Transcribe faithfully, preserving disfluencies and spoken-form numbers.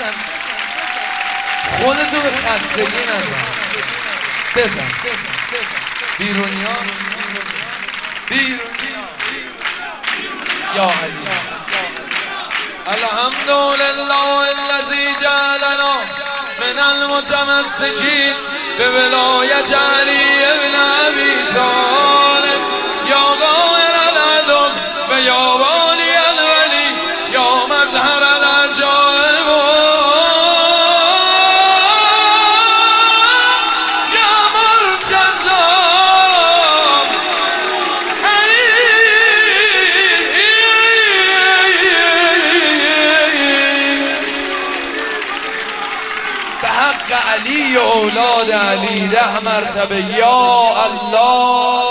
بزن خودتو به خستگی نزن بزن بیرونی ها بیرونی ها یا علی الحمدلله الذی جعلنا من المتمسکین به ولایت علی ابن ابی طالب یا قائل العدم و یا والی الولی یا مظهر العجائب یا مرتضی به حق علی و اولاد علی ده مرتبه یا الله.